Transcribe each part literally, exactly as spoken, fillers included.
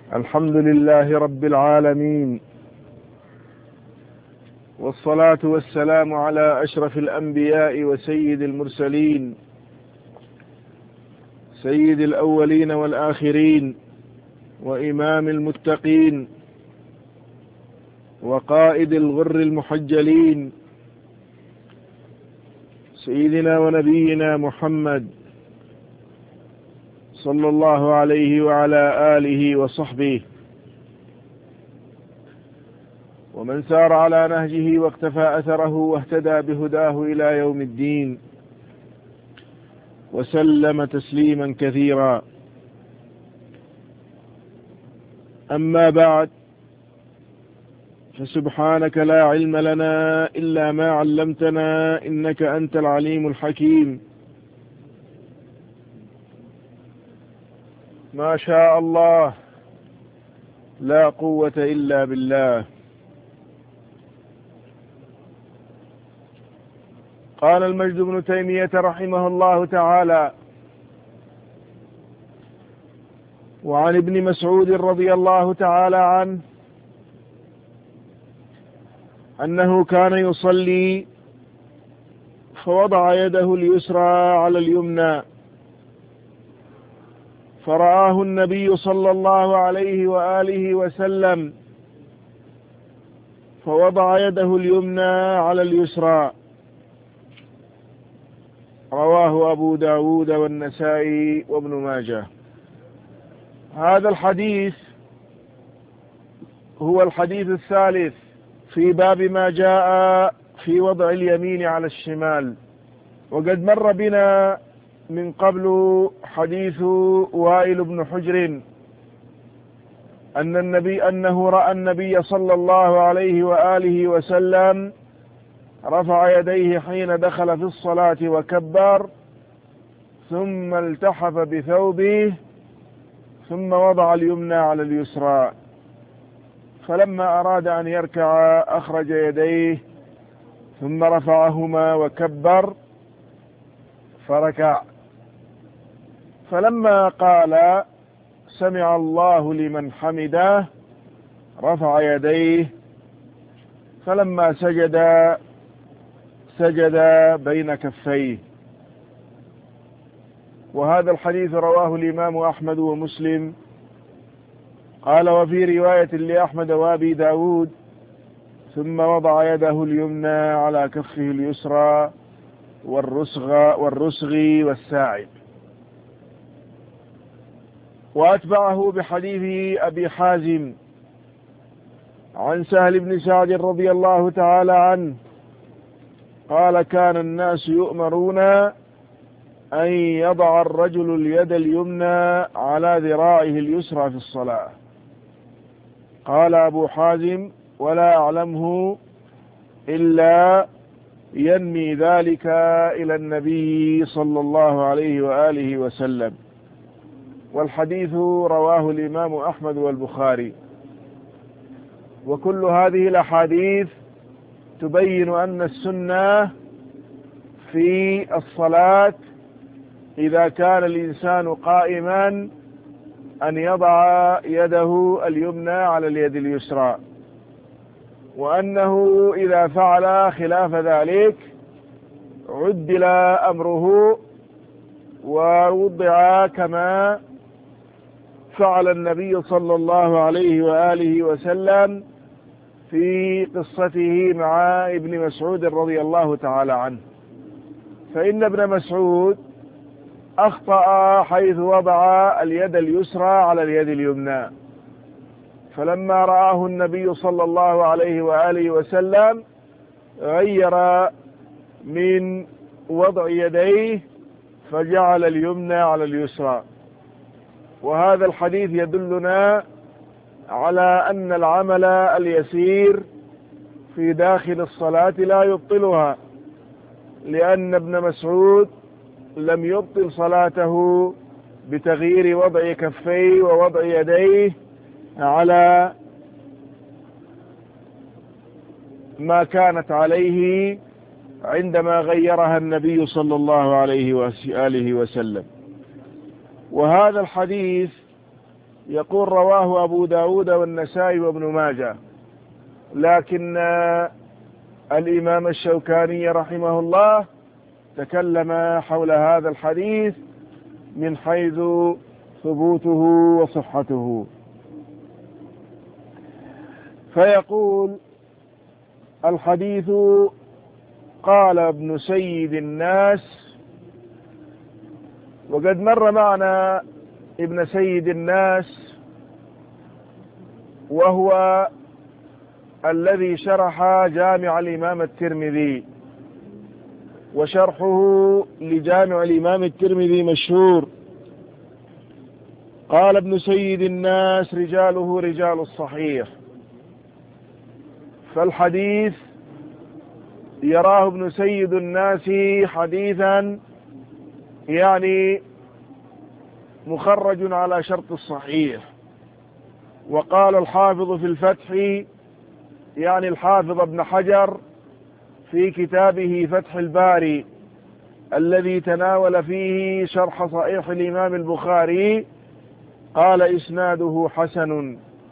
الحمد لله رب العالمين، والصلاة والسلام على أشرف الأنبياء وسيد المرسلين، سيد الأولين والآخرين، وإمام المتقين، وقائد الغر المحجلين، سيدنا ونبينا محمد صلى الله عليه وعلى آله وصحبه، ومن سار على نهجه واقتفى أثره واهتدى بهداه إلى يوم الدين، وسلم تسليما كثيرا. أما بعد، فسبحانك لا علم لنا إلا ما علمتنا، إنك أنت العليم الحكيم. ما شاء الله، لا قوة إلا بالله. قال المجد بن تيمية رحمه الله تعالى: وعن ابن مسعود رضي الله تعالى عنه أنه كان يصلي فوضع يده اليسرى على اليمنى، فرآه النبي صلى الله عليه وآله وسلم فوضع يده اليمنى على اليسرى. رواه أبو داود والنسائي وابن ماجه. هذا الحديث هو الحديث الثالث في باب ما جاء في وضع اليمين على الشمال، وقد مر بنا من قبل حديث وائل بن حجر أن النبي أنه رأى النبي صلى الله عليه وآله وسلم رفع يديه حين دخل في الصلاة وكبر، ثم التحف بثوبه، ثم وضع اليمنى على اليسرى، فلما أراد أن يركع أخرج يديه ثم رفعهما وكبر فركع، فلما قال سمع الله لمن حمده رفع يديه، فلما سجد سجد بين كفيه. وهذا الحديث رواه الإمام أحمد ومسلم. قال: وفي رواية لأحمد وأبي داود: ثم وضع يده اليمنى على كفه اليسرى والرسغ والرسغ والساعد. وأتبعه بحديث أبي حازم عن سهل بن سعد رضي الله تعالى عنه قال: كان الناس يؤمرون أن يضع الرجل اليد اليمنى على ذراعه اليسرى في الصلاة. قال أبو حازم: ولا أعلمه إلا ينمي ذلك إلى النبي صلى الله عليه وآله وسلم. والحديث رواه الإمام أحمد والبخاري. وكل هذه الأحاديث تبين أن السنة في الصلاة إذا كان الإنسان قائما أن يضع يده اليمنى على اليد اليسرى، وأنه إذا فعل خلاف ذلك عدل أمره ووضع كما فعل النبي صلى الله عليه وآله وسلم في قصته مع ابن مسعود رضي الله تعالى عنه. فإن ابن مسعود أخطأ حيث وضع اليد اليسرى على اليد اليمنى، فلما رآه النبي صلى الله عليه وآله وسلم غير من وضع يديه فجعل اليمنى على اليسرى. وهذا الحديث يدلنا على أن العمل اليسير في داخل الصلاة لا يبطلها، لأن ابن مسعود لم يبطل صلاته بتغيير وضع كفيه ووضع يديه على ما كانت عليه عندما غيرها النبي صلى الله عليه وآله وسلم. وهذا الحديث يقول رواه أبو داود والنسائي وابن ماجه، لكن الإمام الشوكاني رحمه الله تكلم حول هذا الحديث من حيث ثبوته وصحته. فيقول الحديث: قال ابن سيد الناس. وقد مر معنا ابن سيد الناس، وهو الذي شرح جامع الإمام الترمذي، وشرحه لجامع الإمام الترمذي مشهور. قال ابن سيد الناس: رجاله رجال الصحيح. فالحديث يراه ابن سيد الناس حديثا يعني مخرج على شرط الصحيح. وقال الحافظ في الفتح، يعني الحافظ ابن حجر في كتابه فتح الباري الذي تناول فيه شرح صحيح الإمام البخاري، قال: إسناده حسن.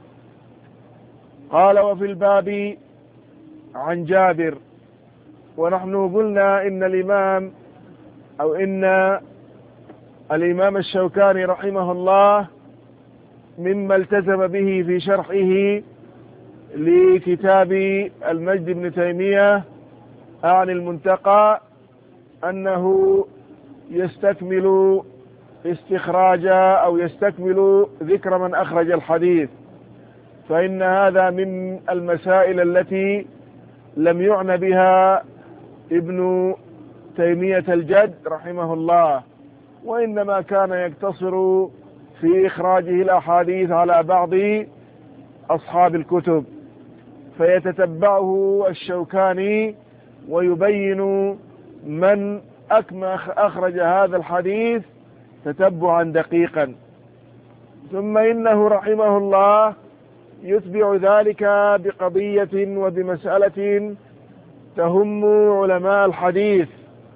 قال: وفي الباب عن جابر. ونحن قلنا إن الإمام أو إن الإمام الشوكاني رحمه الله مما التزم به في شرحه لكتاب المجد بن تيمية عن المنتقى أنه يستكمل استخراج أو يستكمل ذكر من أخرج الحديث، فإن هذا من المسائل التي لم يعنى بها ابن تيمية الجد رحمه الله، وإنما كان يقتصر في إخراجه الأحاديث على بعض أصحاب الكتب، فيتتبعه الشوكاني ويبين من أخرج هذا الحديث تتبعا دقيقا. ثم إنه رحمه الله يتبع ذلك بقضية وبمسألة تهم علماء الحديث،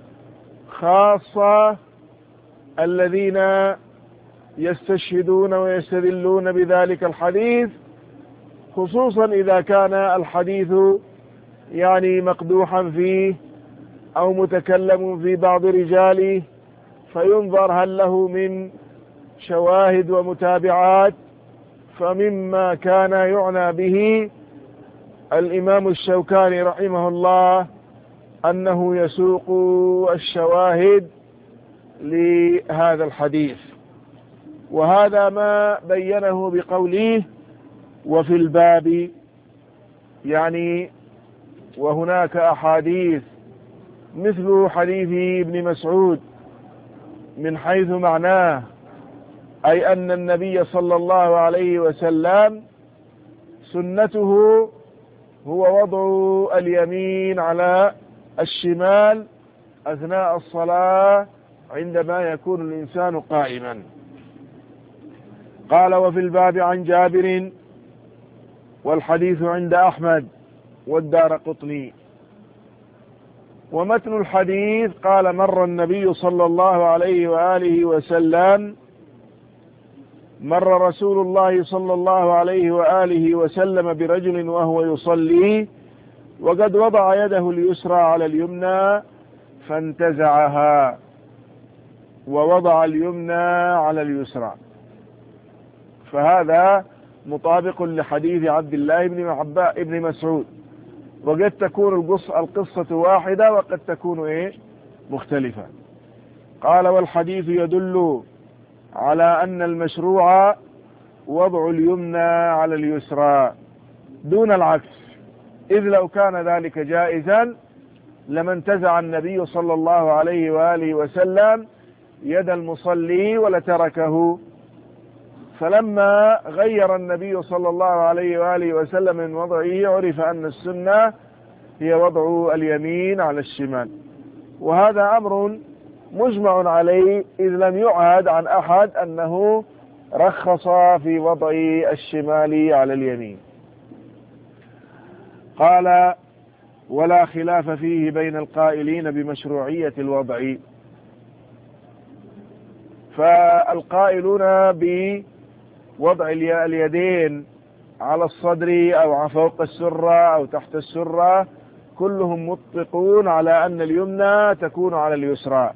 خاصة الذين يستشهدون ويستدلون بذلك الحديث، خصوصا إذا كان الحديث يعني مقدوحا فيه أو متكلم في بعض رجاله، فينظر هل له من شواهد ومتابعات. فمما كان يعنى به الإمام الشوكاني رحمه الله أنه يسوق الشواهد لهذا الحديث، وهذا ما بينه بقوله: وفي الباب، يعني وهناك أحاديث مثل حديث ابن مسعود من حيث معناه، أي أن النبي صلى الله عليه وسلم سنته هو وضع اليمين على الشمال أثناء الصلاة عندما يكون الإنسان قائما. قال: وفي الباب عن جابر، والحديث عند أحمد والدارقطني. ومتن الحديث: قال: مر النبي صلى الله عليه وآله وسلم مر رسول الله صلى الله عليه وآله وسلم برجل وهو يصلي، وقد وضع يده اليسرى على اليمنى فانتزعها، ووضع اليمنى على اليسرى. فهذا مطابق لحديث عبد الله بن مسعود، وقد تكون القصة واحدة وقد تكون إيه مختلفة. قال: والحديث يدل على أن المشروع وضع اليمنى على اليسرى دون العكس، إذ لو كان ذلك جائزا لما انتزع النبي صلى الله عليه وآله وسلم يد المصلي ولتركه. فلما غير النبي صلى الله عليه وآله وسلم من وضعه عرف أن السنة هي وضع اليمين على الشمال، وهذا أمر مجمع عليه، إذ لم يعهد عن أحد أنه رخص في وضع الشمال على اليمين. قال: ولا خلاف فيه بين القائلين بمشروعية الوضع. فالقائلون وضع اليدين على الصدر أو فوق السرة أو تحت السرة، كلهم متفقون على أن اليمنى تكون على اليسرى.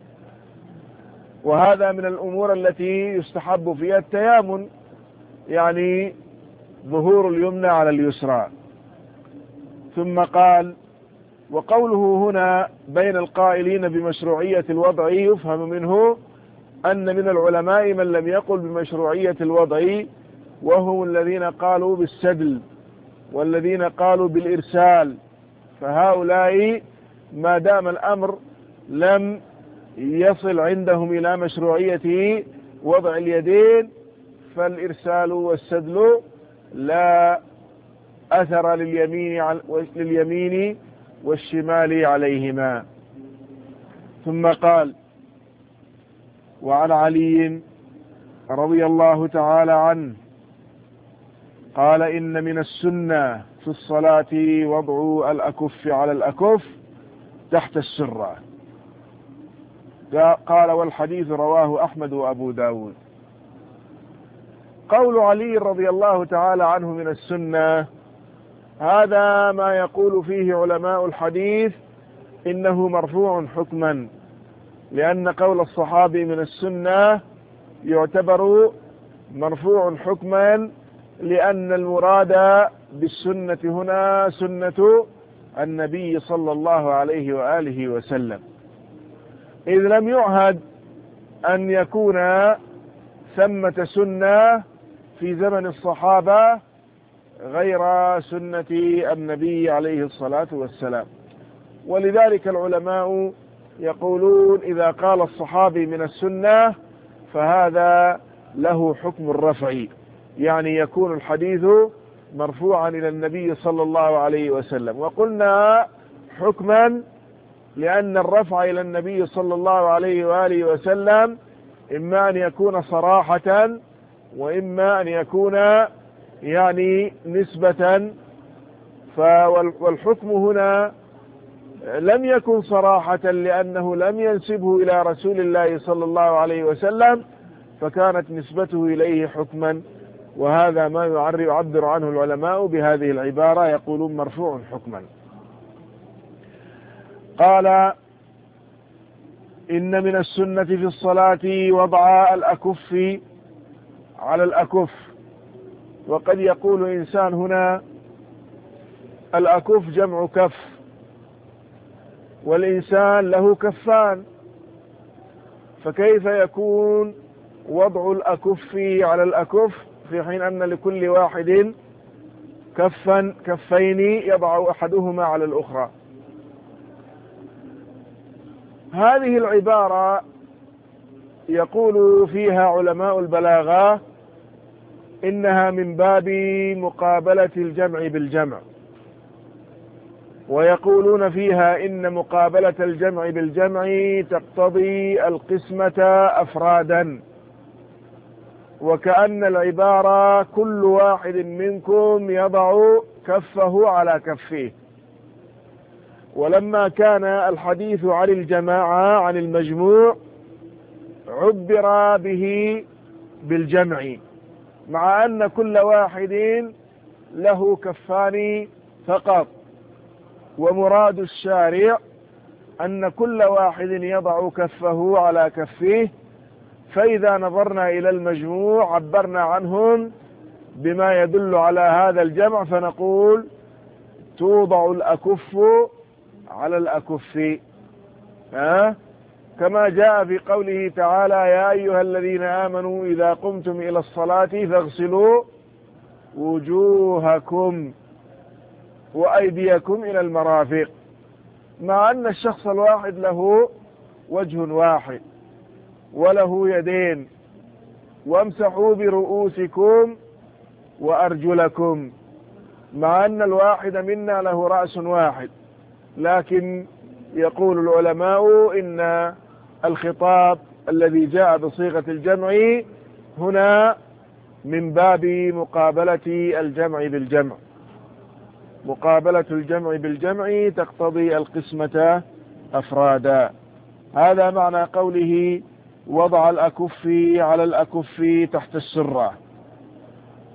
وهذا من الأمور التي يستحب فيها التيامن، يعني ظهور اليمنى على اليسرى. ثم قال: وقوله هنا بين القائلين بمشروعية الوضع يفهم منه أن من العلماء من لم يقل بمشروعية الوضع، وهم الذين قالوا بالسدل والذين قالوا بالإرسال، فهؤلاء ما دام الأمر لم يصل عندهم إلى مشروعية وضع اليدين، فالإرسال والسدل لا أثر لليمين لليمين والشمال عليهما. ثم قال: وعن علي رضي الله تعالى عنه قال: إن من السنة في الصلاة وضع الأكف على الأكف تحت السرة. قال: والحديث رواه أحمد وأبو داود. قول علي رضي الله تعالى عنه من السنة، هذا ما يقول فيه علماء الحديث إنه مرفوع حكما، لأن قول الصحابي من السنة يعتبر مرفوع حكما، لأن المراد بالسنة هنا سنة النبي صلى الله عليه وآله وسلم، إذ لم يعهد أن يكون ثمة سنة في زمن الصحابة غير سنة النبي عليه الصلاة والسلام. ولذلك العلماء يقولون إذا قال الصحابي من السنة فهذا له حكم الرفع، يعني يكون الحديث مرفوعا إلى النبي صلى الله عليه وسلم. وقلنا حكما لأن الرفع إلى النبي صلى الله عليه وآله وسلم إما أن يكون صراحة وإما أن يكون يعني نسبة. والحكم هنا لم يكن صراحة لأنه لم ينسبه إلى رسول الله صلى الله عليه وسلم، فكانت نسبته إليه حكما، وهذا ما يعبر عنه العلماء بهذه العبارة، يقولون مرفوع حكما. قال: إن من السنة في الصلاة وضع الأكف على الأكف. وقد يقول إنسان هنا الأكف جمع كف، والإنسان له كفان، فكيف يكون وضع الأكف على الأكف في حين أن لكل واحد كفا كفين يضع أحدهما على الأخرى؟ هذه العبارة يقول فيها علماء البلاغة إنها من باب مقابلة الجمع بالجمع، ويقولون فيها إن مقابلة الجمع بالجمع تقتضي القسمة أفرادا، وكأن العبارة كل واحد منكم يضع كفه على كفه. ولما كان الحديث عن الجماعة عن المجموع عبر به بالجمع، مع أن كل واحد له كفان فقط، ومراد الشارع أن كل واحد يضع كفه على كفه. فإذا نظرنا إلى المجموع عبرنا عنهم بما يدل على هذا الجمع، فنقول توضع الأكف على الأكف، ها؟ كما جاء في قوله تعالى: يا أيها الذين آمنوا إذا قمتم إلى الصلاة فاغسلوا وجوهكم وأيديكم إلى المرافق، مع أن الشخص الواحد له وجه واحد وله يدين، وامسحوا برؤوسكم وأرجلكم، مع أن الواحد منا له رأس واحد. لكن يقول العلماء إن الخطاب الذي جاء بصيغة الجمع هنا من باب مقابلة الجمع بالجمع، مقابلة الجمع بالجمع تقتضي القسمة أفرادا. هذا معنى قوله وضع الأكف على الأكف تحت السرة.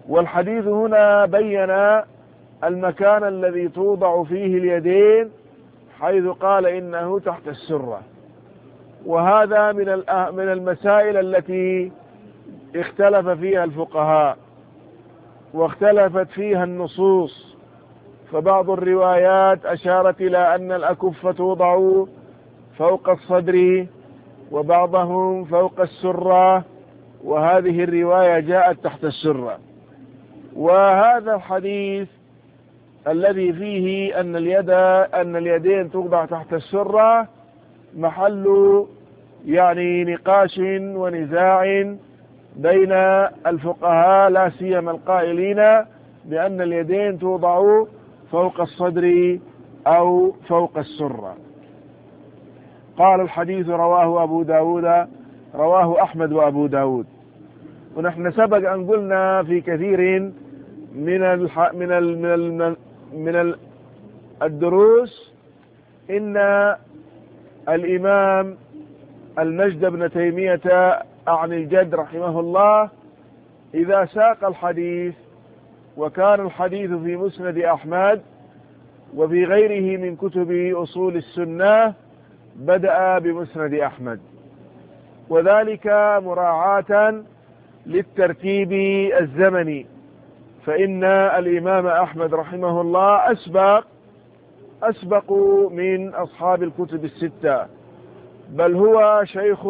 والحديث هنا بين المكان الذي توضع فيه اليدين، حيث قال إنه تحت السرة. وهذا من من المسائل التي اختلف فيها الفقهاء واختلفت فيها النصوص، فبعض الروايات أشارت إلى أن الأكف توضع فوق الصدر وبعضهم فوق السرة، وهذه الرواية جاءت تحت السرة. وهذا الحديث الذي فيه أن اليد أن اليدين توضع تحت السرة محل يعني نقاش ونزاع بين الفقهاء، لا سيما القائلين بأن اليدين توضع فوق الصدر أو فوق السرة. قال الحديث رواه أبو داود، رواه أحمد وأبو داود. ونحن سبق أن قلنا في كثير من الح... من ال... من ال... من ال... الدروس إن الإمام المجد بن تيمية عن الجد رحمه الله إذا ساق الحديث، وكان الحديث في مسند أحمد وفي غيره من كتب أصول السنة، بدأ بمسند أحمد، وذلك مراعاة للترتيب الزمني، فإن الإمام أحمد رحمه الله أسبق أسبق من أصحاب الكتب الستة، بل هو شيخ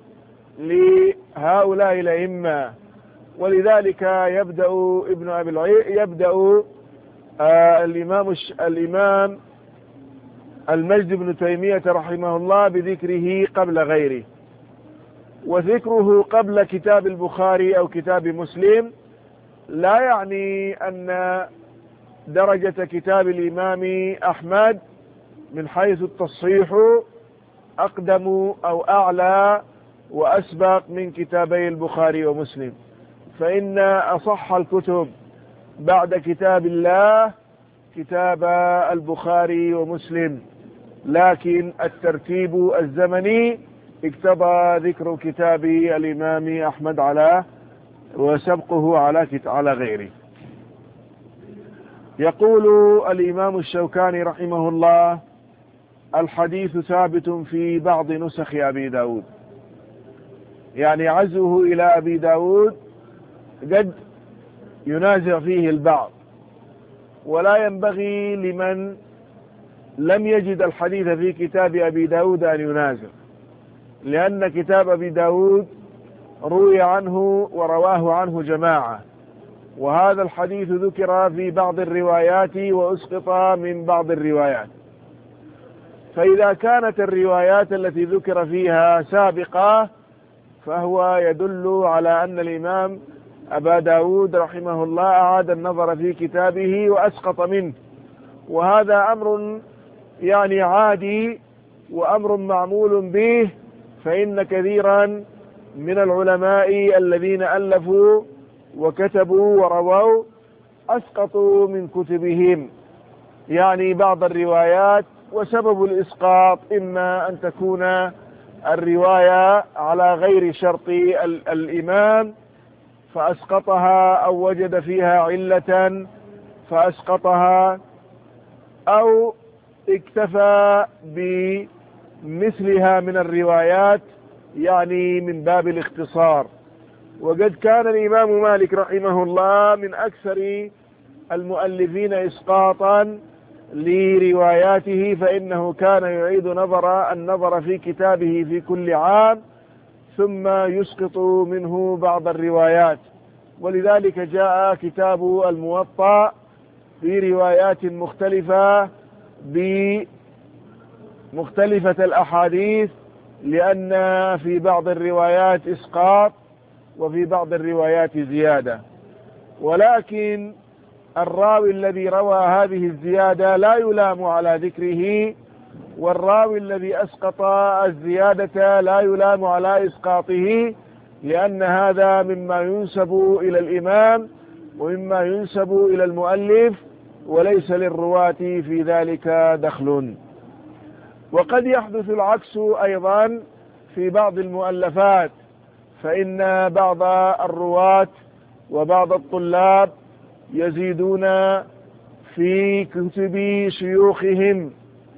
لهؤلاء الأئمة، ولذلك يبدأ ابن أبي العي يبدأ آه الإمام الإمام المجد بن تيمية رحمه الله بذكره قبل غيره. وذكره قبل كتاب البخاري أو كتاب مسلم لا يعني أن درجة كتاب الإمام أحمد من حيث التصحيح أقدم أو أعلى وأسبق من كتابي البخاري ومسلم، فإن أصح الكتب بعد كتاب الله كتاب البخاري ومسلم، لكن الترتيب الزمني اقتضى ذكر كتاب الإمام أحمد على وسبقه على على غيره. يقول الإمام الشوكاني رحمه الله: الحديث ثابت في بعض نسخ أبي داود، يعني عزوه إلى أبي داود قد ينازع فيه البعض، ولا ينبغي لمن لم يجد الحديث في كتاب أبي داود أن ينازع، لأن كتاب أبي داود روي عنه ورواه عنه جماعة، وهذا الحديث ذكر في بعض الروايات وأسقط من بعض الروايات. فإذا كانت الروايات التي ذكر فيها سابقة فهو يدل على أن الإمام أبا داود رحمه الله أعاد النظر في كتابه وأسقط منه، وهذا أمر يعني عادي وأمر معمول به، فإن كثيرا من العلماء الذين ألفوا وكتبوا ورووا أسقطوا من كتبهم يعني بعض الروايات، وسبب الإسقاط إما أن تكون الرواية على غير شرط الإمام فأسقطها، أو وجد فيها علة فأسقطها، أو اكتفى بمثلها من الروايات يعني من باب الاختصار. وقد كان الإمام مالك رحمه الله من أكثر المؤلفين إسقاطا لرواياته، فإنه كان يعيد نظر النظر في كتابه في كل عام ثم يسقط منه بعض الروايات. ولذلك جاء كتاب الموطأ بروايات مختلفة بمختلفة الأحاديث، لأن في بعض الروايات إسقاط وفي بعض الروايات زيادة، ولكن الراوي الذي روى هذه الزيادة لا يلام على ذكره، والراوي الذي أسقط الزيادة لا يلام على إسقاطه، لأن هذا مما ينسب إلى الإمام ومما ينسب إلى المؤلف، وليس للرواة في ذلك دخل. وقد يحدث العكس أيضا في بعض المؤلفات، فإن بعض الرواة وبعض الطلاب يزيدون في كتب شيوخهم،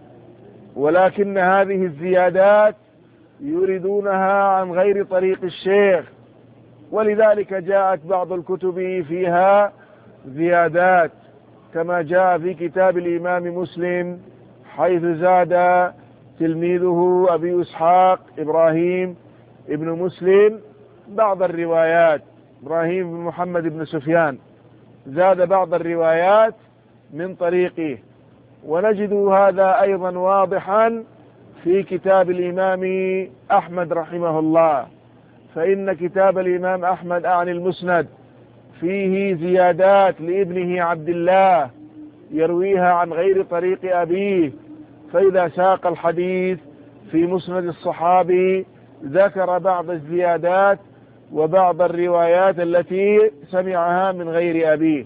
ولكن هذه الزيادات يريدونها عن غير طريق الشيخ، ولذلك جاءت بعض الكتب فيها زيادات، كما جاء في كتاب الإمام مسلم حيث زاد تلميذه أبي إسحاق إبراهيم ابن مسلم بعض الروايات، إبراهيم بن محمد بن سفيان زاد بعض الروايات من طريقه. ونجد هذا أيضا واضحا في كتاب الإمام أحمد رحمه الله، فإن كتاب الإمام أحمد أعني المسند فيه زيادات لابنه عبد الله يرويها عن غير طريق أبيه، فإذا ساق الحديث في مسند الصحابي ذكر بعض الزيادات وبعض الروايات التي سمعها من غير أبيه.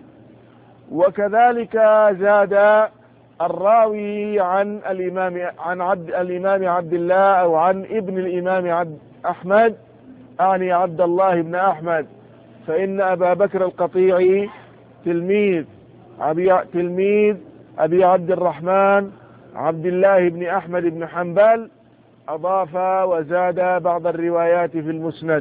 وكذلك زاد الراوي عن الإمام عن عبد الإمام عبد الله أو عن ابن الإمام عبد أحمد، أعني عبد الله بن أحمد، فإن أبا بكر القطيعي تلميذ أبي تلميذ أبي عبد الرحمن عبد الله بن أحمد بن حنبل أضاف وزاد بعض الروايات في المسند.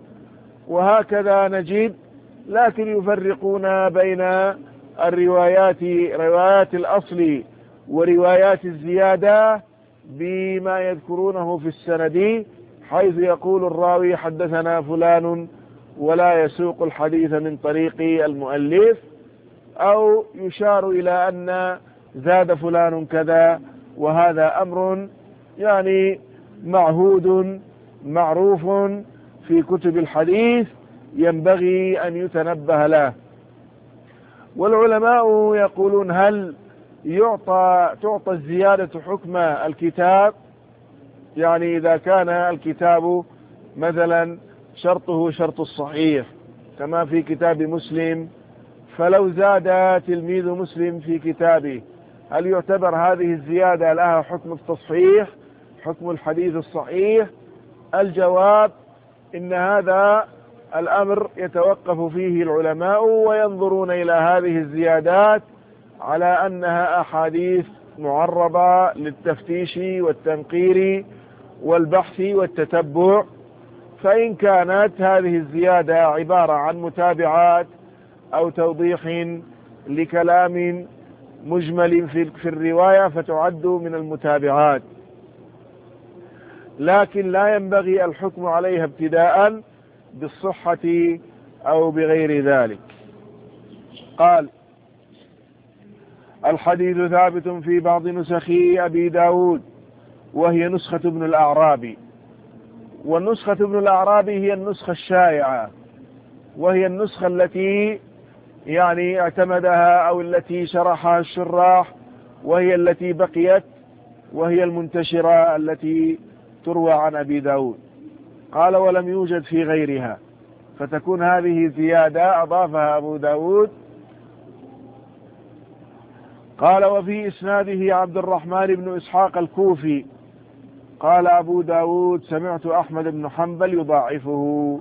وهكذا نجد، لكن يفرقون بين الروايات روايات الأصل وروايات الزيادة بما يذكرونه في السند، حيث يقول الراوي حدثنا فلان ولا يسوق الحديث من طريق المؤلف، أو يشار إلى أن زاد فلان كذا، وهذا أمر يعني معهود معروف في كتب الحديث ينبغي أن يتنبه له. والعلماء يقولون هل يعطى تعطى الزيادة حكم الكتاب؟ يعني إذا كان الكتاب مثلا شرطه شرط الصحيح كما في كتاب مسلم، فلو زاد تلميذ مسلم في كتابه هل يعتبر هذه الزيادة لها حكم التصحيح، حكم الحديث الصحيح؟ الجواب إن هذا الأمر يتوقف فيه العلماء، وينظرون إلى هذه الزيادات على أنها أحاديث معرضة للتفتيش والتنقير والبحث والتتبع، فإن كانت هذه الزيادة عبارة عن متابعات أو توضيح لكلام مجمل في الرواية فتعد من المتابعات، لكن لا ينبغي الحكم عليها ابتداء بالصحة أو بغير ذلك. قال: الحديث ثابت في بعض نسخ أبي داود وهي نسخة ابن الأعرابي. والنسخة ابن الأعرابي هي النسخة الشائعة، وهي النسخة التي يعني اعتمدها أو التي شرحها الشراح، وهي التي بقيت، وهي المنتشرة التي تروى عن أبي داود. قال: ولم يوجد في غيرها، فتكون هذه زيادة أضافها أبو داود. قال: وفي إسناده عبد الرحمن بن إسحاق الكوفي. قال أبو داود: سمعت أحمد بن حنبل يضاعفه.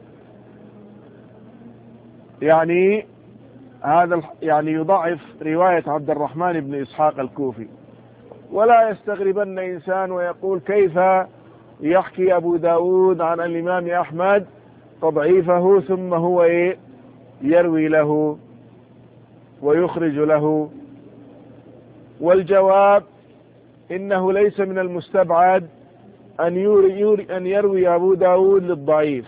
يعني هذا يعني يضعف رواية عبد الرحمن بن إسحاق الكوفي. ولا يستغربن إنسان ويقول: كيف يحكي أبو داود عن الإمام أحمد تضعيفه ثم هو يروي له ويخرج له؟ والجواب إنه ليس من المستبعد أن يروي, أن يروي أبو داود للضعيف،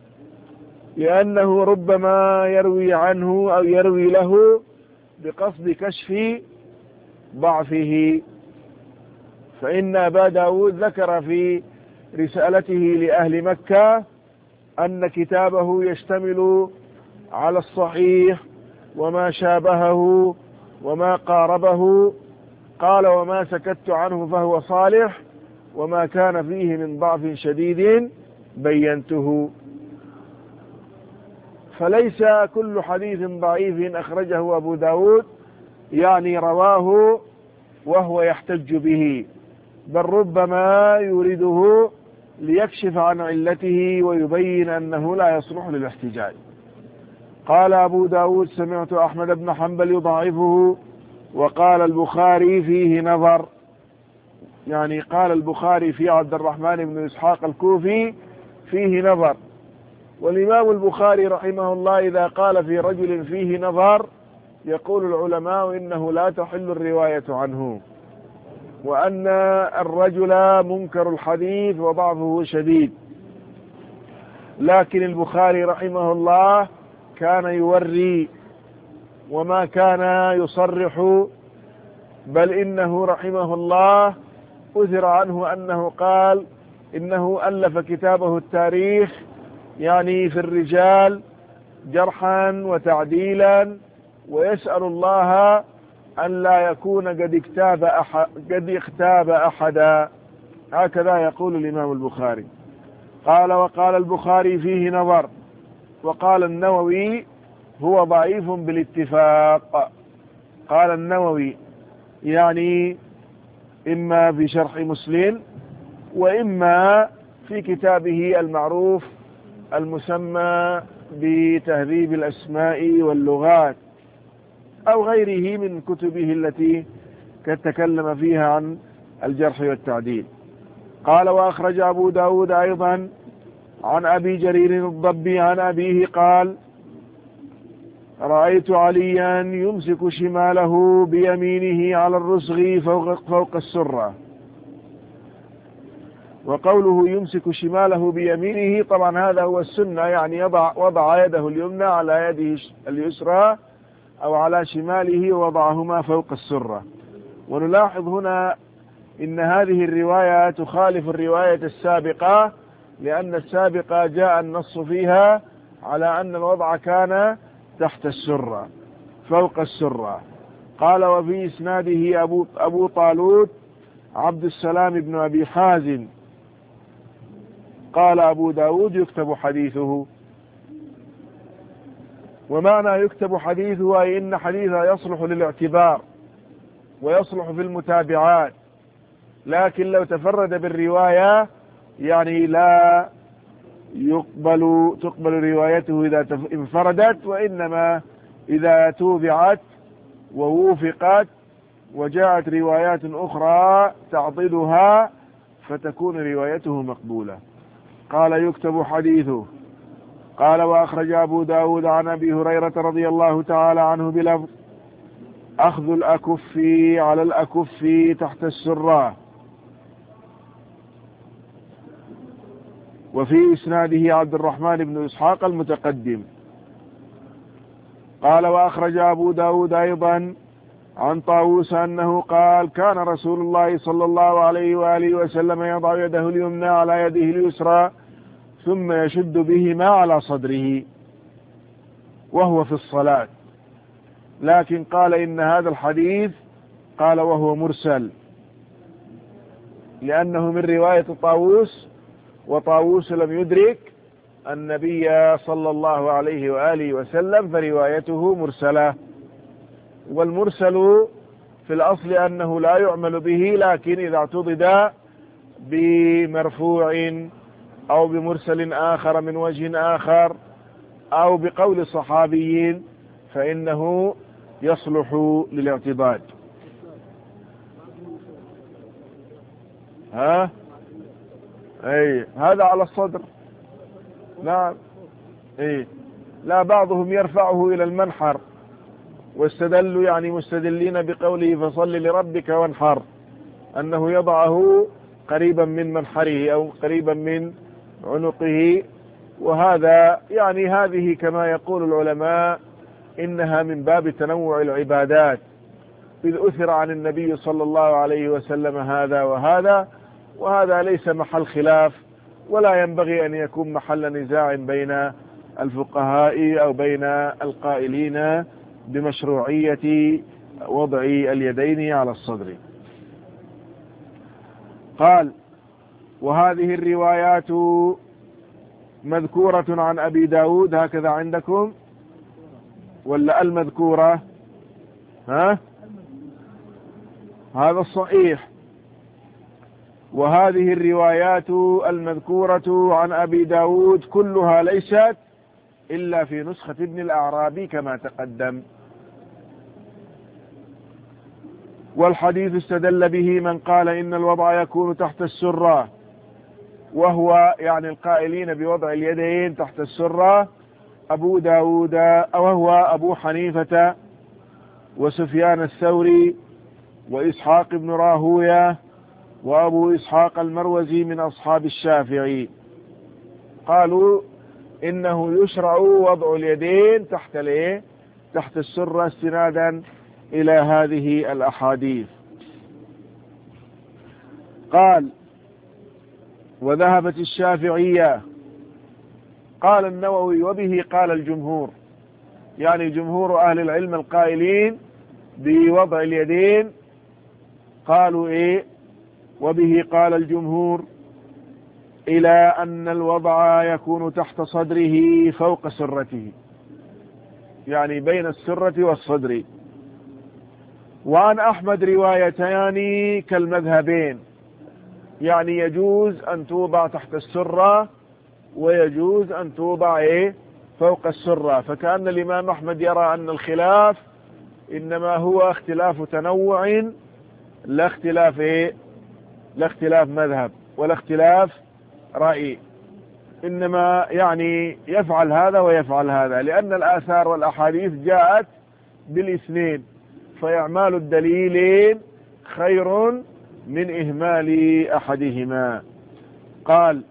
لأنه ربما يروي عنه أو يروي له بقصد كشف ضعفه. فإن أبا داود ذكر في رسالته لأهل مكة أن كتابه يشتمل على الصحيح وما شابهه وما قاربه. قال: وما سكت عنه فهو صالح، وما كان فيه من ضعف شديد بينته. فليس كل حديث ضعيف أخرجه أبو داود يعني رواه وهو يحتج به، بل ربما يريده ليكشف عن علته ويبين أنه لا يصلح للاحتجاج. قال أبو داود سمعت أحمد بن حنبل يضعفه، وقال البخاري فيه نظر. يعني قال البخاري في عبد الرحمن بن إسحاق الكوفي فيه نظر. والإمام البخاري رحمه الله إذا قال في رجل فيه نظر يقول العلماء إنه لا تحل الرواية عنه، وأن الرجل منكر الحديث وضعفه شديد. لكن البخاري رحمه الله كان يوري وما كان يصرح، بل إنه رحمه الله أثر عنه أنه قال إنه ألف كتابه التاريخ يعني في الرجال جرحا وتعديلا، ويسأل الله أن لا يكون قد اكتاب أحد قد اختاب أحدا. هكذا يقول الإمام البخاري. قال وقال البخاري فيه نظر. وقال النووي هو ضعيف بالاتفاق. قال النووي يعني إما في شرح مسلم وإما في كتابه المعروف المسمى بتهذيب الأسماء واللغات أو غيره من كتبه التي قد تكلم فيها عن الجرح والتعديل. قال وأخرج أبو داود أيضا عن أبي جرير الضبي عن أبيه قال رأيت عليا يمسك شماله بيمينه على الرسغ فوق, فوق السرة. وقوله يمسك شماله بيمينه طبعا هذا هو السنة، يعني يضع وضع يده اليمنى على يده اليسرى أو على شماله ووضعهما فوق السرة. ونلاحظ هنا إن هذه الرواية تخالف الرواية السابقة، لأن السابقة جاء النص فيها على أن الوضع كان تحت السرة فوق السرة. قال وفي إسناده أبو, أبو طالوت عبد السلام بن أبي حازم. قال أبو داود يكتب حديثه. ومعنى يكتب حديثه أي إن حديثه يصلح للاعتبار ويصلح في المتابعات، لكن لو تفرد بالرواية يعني لا يقبل تقبل روايته إذا انفردت، وإنما إذا توبعت ووفقت وجاءت روايات أخرى تعضدها فتكون روايته مقبولة. قال يكتب حديثه. قال وأخرج أبو داود عن أبي هريرة رضي الله تعالى عنه بلفظ أخذ الأكف على الأكف تحت السرة. وفي إسناده عبد الرحمن بن إسحاق المتقدم. قال وأخرج أبو داود أيضا عن طاووس أنه قال كان رسول الله صلى الله عليه وآله وسلم يضع يده اليمنى على يده اليسرى ثم يشد بهما على صدره وهو في الصلاة. لكن قال إن هذا الحديث قال وهو مرسل لأنه من رواية طاووس، وطاووس لم يدرك النبي صلى الله عليه وآله وسلم فروايته مرسلة. والمرسل في الأصل أنه لا يعمل به، لكن إذا اعتضد بمرفوع أو بمرسل آخر من وجه آخر أو بقول صحابيين فإنه يصلح للاعتضاد. ها اي هذا على الصدر. نعم اي لا بعضهم يرفعه الى المنحر، واستدلوا يعني مستدلين بقوله فصل لربك وانحر، انه يضعه قريبا من منحره او قريبا من عنقه. وهذا يعني هذه كما يقول العلماء انها من باب تنوع العبادات، إذ أثر عن النبي صلى الله عليه وسلم هذا وهذا، وهذا ليس محل خلاف ولا ينبغي أن يكون محل نزاع بين الفقهاء أو بين القائلين بمشروعية وضع اليدين على الصدر. قال وهذه الروايات مذكورة عن أبي داود هكذا عندكم ولا المذكورة؟ ها هذا الصحيح. وهذه الروايات المذكورة عن أبي داود كلها ليست إلا في نسخة ابن الأعرابي كما تقدم. والحديث استدل به من قال إن الوضع يكون تحت السرة، وهو يعني القائلين بوضع اليدين تحت السرة أبو داود وهو أبو حنيفة وسفيان الثوري وإسحاق بن راهوية وأبو إسحاق المروزي من أصحاب الشافعي. قالوا إنه يشرع وضع اليدين تحت الايه تحت السرة استنادا إلى هذه الأحاديث. قال وذهبت الشافعية. قال النووي وبه قال الجمهور، يعني جمهور أهل العلم القائلين بوضع اليدين قالوا إيه وبه قال الجمهور إلى أن الوضع يكون تحت صدره فوق سرته، يعني بين السرة والصدر. وعن أحمد روايتان كالمذهبين، يعني يجوز أن توضع تحت السرة ويجوز أن توضع إيه فوق السرة. فكأن الإمام أحمد يرى أن الخلاف إنما هو اختلاف تنوع لا اختلاف إيه لا اختلاف مذهب ولا اختلاف رأي، إنما يعني يفعل هذا ويفعل هذا، لأن الآثار والأحاديث جاءت بالاثنين، فإعمال الدليلين خير من إهمال أحدهما. قال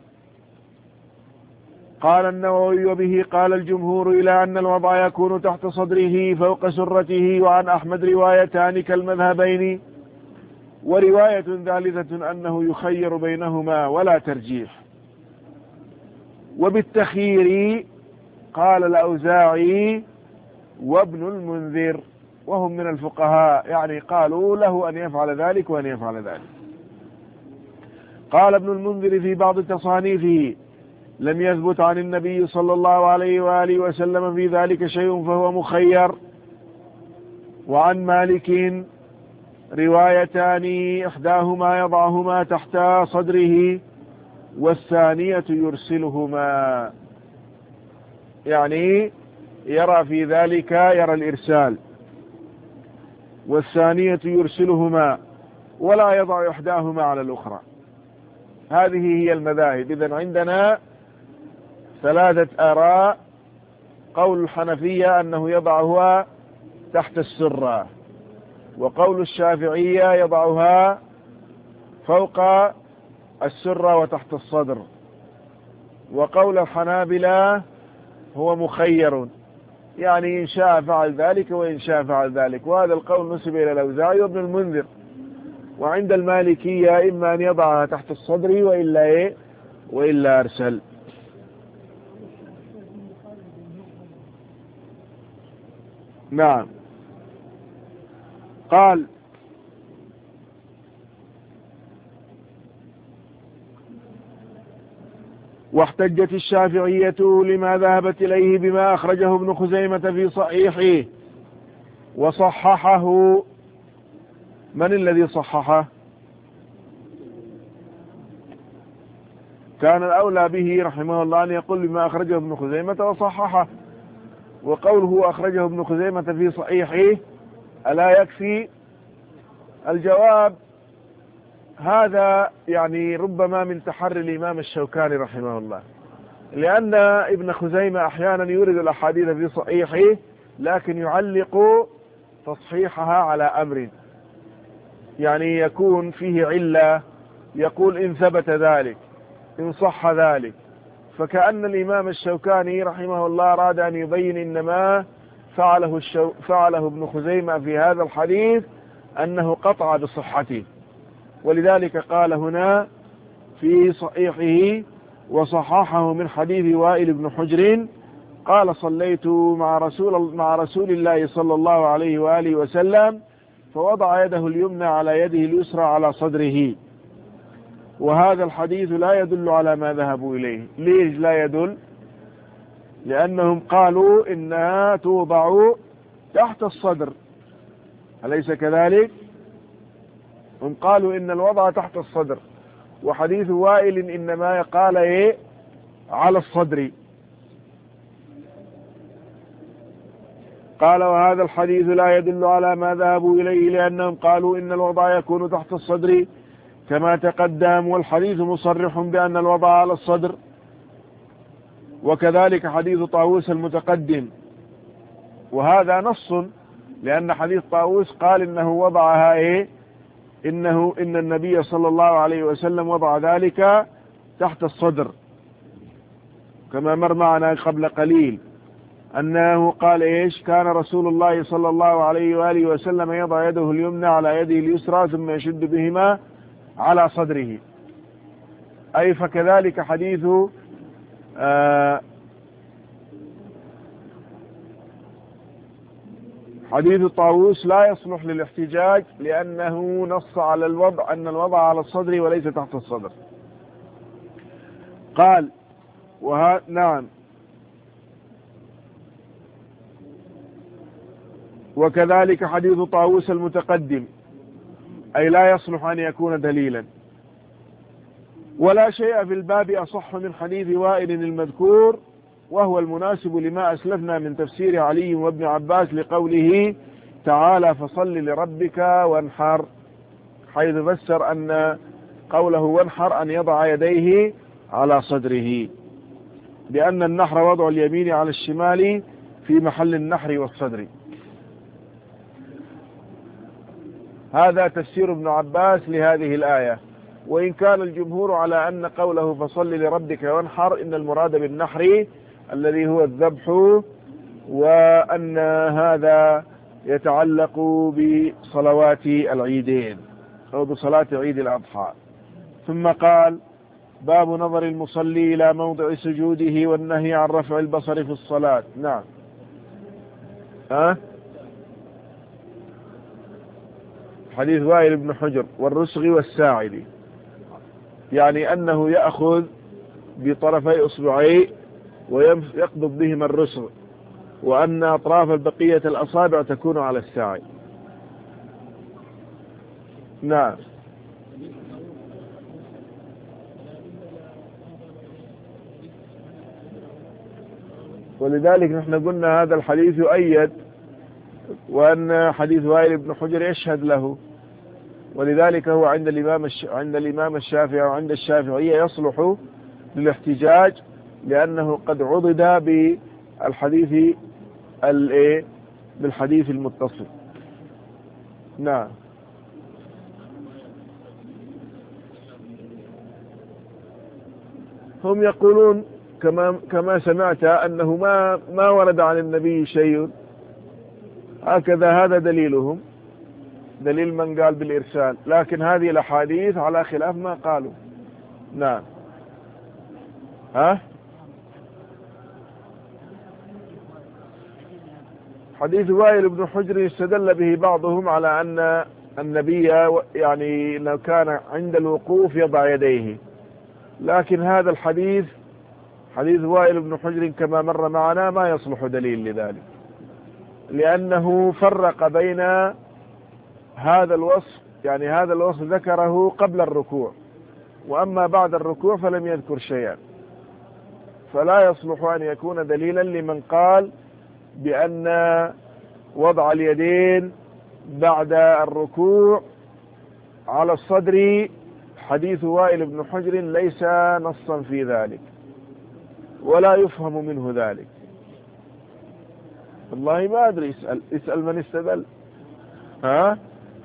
قال النووي وبه قال الجمهور إلى أن الوضع يكون تحت صدره فوق سرته. وعن أحمد روايتان كالمذهبين. ورواية ثالثة أنه يخير بينهما ولا ترجيح. وبالتخيير قال الأوزاعي وابن المنذر، وهم من الفقهاء، يعني قالوا له أن يفعل ذلك وأن يفعل ذلك. قال ابن المنذر في بعض تصانيفه لم يثبت عن النبي صلى الله عليه وآله وسلم في ذلك شيء فهو مخير. وعن مالك روايتان إحداهما يضعهما تحت صدره والثانية يرسلهما، يعني يرى في ذلك يرى الإرسال، والثانية يرسلهما ولا يضع إحداهما على الأخرى. هذه هي المذاهب. إذن عندنا ثلاثة آراء: قول الحنفية أنه يضعها تحت السرة، وقول الشافعية يضعها فوق السرة وتحت الصدر، وقول الحنابلة هو مخير، يعني إن شاء فعل ذلك وإن شاء فعل ذلك. وهذا القول نسب إلى الأوزاعي وابن المنذر. وعند المالكية إما أن يضعها تحت الصدر وإلا إيه وإلا أرسل. نعم. قال واحتجت الشافعية لما ذهبت إليه بما أخرجه ابن خزيمة في صحيحه وصححه. من الذي صححه؟ كان الأولى به رحمه الله أن يقول بما أخرجه ابن خزيمة وصححه، وقوله أخرجه ابن خزيمة في صحيحه ألا يكفي؟ الجواب هذا يعني ربما من تحري الإمام الشوكاني رحمه الله، لأن ابن خزيمة أحيانا يورد الأحاديث في صحيحه لكن يعلق تصحيحها على أمر، يعني يكون فيه علة، يقول إن ثبت ذلك إن صح ذلك. فكأن الإمام الشوكاني رحمه الله أراد أن يبين إنما فعله, الشو فعله ابن خزيمة في هذا الحديث أنه قطع بصحته، ولذلك قال هنا في صحيحه وصححه من حديث وائل بن حجر قال صليت مع رسول, مع رسول الله صلى الله عليه وآله وسلم فوضع يده اليمنى على يده اليسرى على صدره. وهذا الحديث لا يدل على ما ذهبوا إليه. ليش لا يدل؟ لأنهم قالوا إنها توضع تحت الصدر، أليس كذلك؟ هم قالوا إن الوضع تحت الصدر، وحديث وائل إنما قال إيه على الصدر. قال وهذا الحديث لا يدل على ما ذهبوا إليه، لأنهم قالوا إن الوضع يكون تحت الصدر كما تقدم، والحديث مصرح بأن الوضع على الصدر، وكذلك حديث طاووس المتقدم، وهذا نص، لأن حديث طاووس قال إنه وضعها إيه إنه إن النبي صلى الله عليه وسلم وضع ذلك تحت الصدر، كما مر معنا قبل قليل أنه قال إيش كان رسول الله صلى الله عليه وآله وسلم يضع يده اليمنى على يده اليسرى ثم يشد بهما على صدره، أي فكذلك حديث آه حديث طاووس لا يصلح للاحتجاج، لأنه نص على الوضع أن الوضع على الصدر وليس تحت الصدر. قال وها نعم وكذلك حديث طاووس المتقدم، أي لا يصلح أن يكون دليلا. ولا شيء في الباب أصح من حديث وائل المذكور، وهو المناسب لما أسلفنا من تفسير علي وابن عباس لقوله تعالى فصل لربك وانحر، حيث فسر أن قوله وانحر أن يضع يديه على صدره، لأن النحر وضع اليمين على الشمال في محل النحر والصدر. هذا تفسير ابن عباس لهذه الآية. وإن كان الجمهور على أن قوله فصل لربك وانحر إن المراد بالنحر الذي هو الذبح، وأن هذا يتعلق بصلوات العيدين أو بصلاة عيد الأضحى. ثم قال باب نظر المصلي إلى موضع سجوده والنهي عن رفع البصر في الصلاة. نعم ها حديث وائل بن حجر والرسغ والساعدي، يعني أنه يأخذ بطرفي أصبعيه ويقبض بهما الرسغ، وأن أطراف البقية الأصابع تكون على الساعد. نعم ولذلك نحن قلنا هذا الحديث يؤيد، وأن حديث وائل بن حجر يشهد له، ولذلك هو عند الإمام الش... عند الإمام الشافعي وعند الشافعية يصلح للاحتجاج، لأنه قد عضد بالحديث الايه بالحديث المتصل. نعم هم يقولون كما كما سمعت أنه ما ما ورد عن النبي شيء هكذا، هذا دليلهم، دليل من قال بالإرسال، لكن هذه الأحاديث على خلاف ما قالوا. نعم ها حديث وائل بن حجر استدل به بعضهم على أن النبي يعني لو كان عند الوقوف يضع يديه، لكن هذا الحديث حديث وائل بن حجر كما مر معنا ما يصلح دليل لذلك، لأنه فرق بين هذا الوصف، يعني هذا الوصف ذكره قبل الركوع، وأما بعد الركوع فلم يذكر شيئا، فلا يصلح أن يكون دليلا لمن قال بأن وضع اليدين بعد الركوع على الصدر حديث وائل بن حجر ليس نصا في ذلك، ولا يفهم منه ذلك. والله ما أدري، اسأل, اسأل من استدل. ها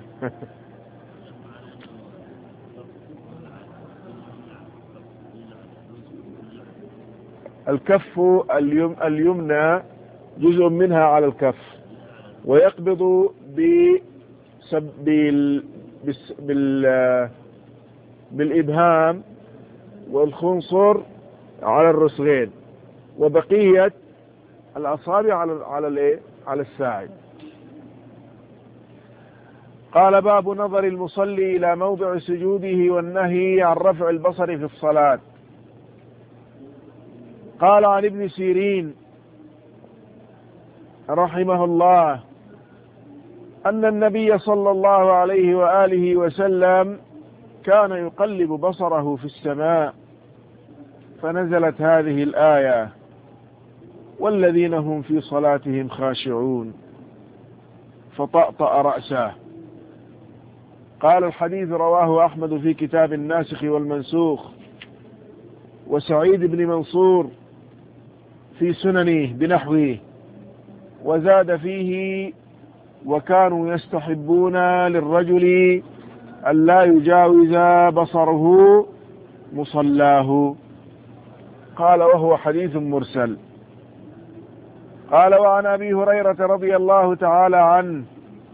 الكف اليم اليمنى جزء منها على الكف، ويقبض بسب بال بال بالإبهام والخنصر على الرسغين، وبقية الأصابع على على الايه على الساعد. قال باب نظر المصلي إلى موضع سجوده والنهي عن رفع البصر في الصلاة. قال عن ابن سيرين رحمه الله أن النبي صلى الله عليه وآله وسلم كان يقلب بصره في السماء، فنزلت هذه الآية والذين هم في صلاتهم خاشعون، فطأطأ رأسه. قال الحديث رواه أحمد في كتاب الناسخ والمنسوخ، وسعيد بن منصور في سننه بنحوه، وزاد فيه: وكانوا يستحبون للرجل أن لا يجاوز بصره مصلاه. قال وهو حديث مرسل. قال وعن أبي هريرة رضي الله تعالى عنه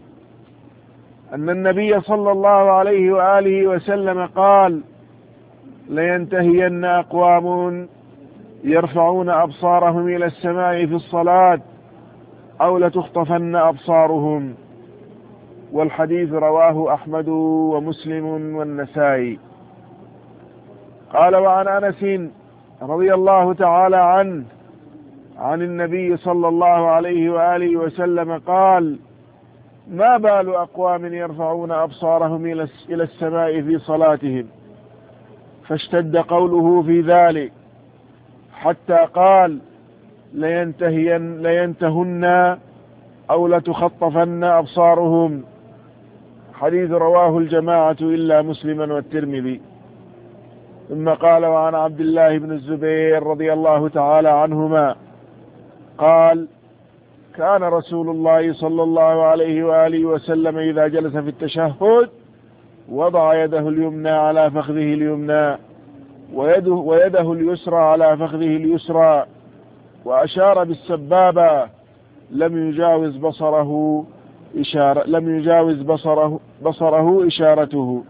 أن النبي صلى الله عليه وآله وسلم قال: لينتهين أقوام يرفعون أبصارهم إلى السماء في الصلاة أو لتخطفن أبصارهم. والحديث رواه أحمد ومسلم والنسائي. قال وعن أنس رضي الله تعالى عنه عن النبي صلى الله عليه وآله وسلم قال: ما بال أقوام يرفعون أبصارهم إلى السماء في صلاتهم، فاشتد قوله في ذلك حتى قال: لينتهين لينتهن أو لتخطفن أبصارهم. حديث رواه الجماعة إلا مسلما والترمذي. ثم قال وعن عبد الله بن الزبير رضي الله تعالى عنهما قال: كان رسول الله صلى الله عليه وآله وسلم إذا جلس في التشهد وضع يده اليمنى على فخذه اليمنى ويده, ويده اليسرى على فخذه اليسرى، وأشار بالسبابة لم يجاوز بصره إشارة لم يجاوز بصره بصره إشارته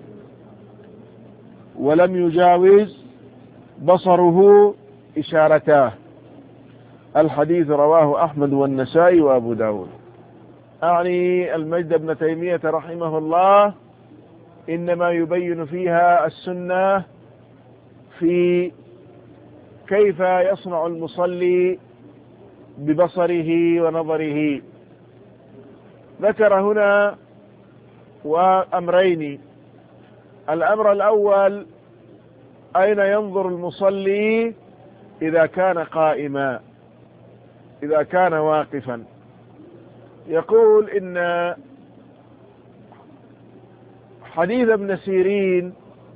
ولم يجاوز بصره إشارته. الحديث رواه أحمد والنسائي وأبو داود. أعني المجد ابن تيمية رحمه الله إنما يبين فيها السنة في كيف يصنع المصلي ببصره ونظره. ذكر هنا وأمرين: الأمر الأول أين ينظر المصلي إذا كان قائما، إذا كان واقفا. يقول إن حديث ابن سيرين،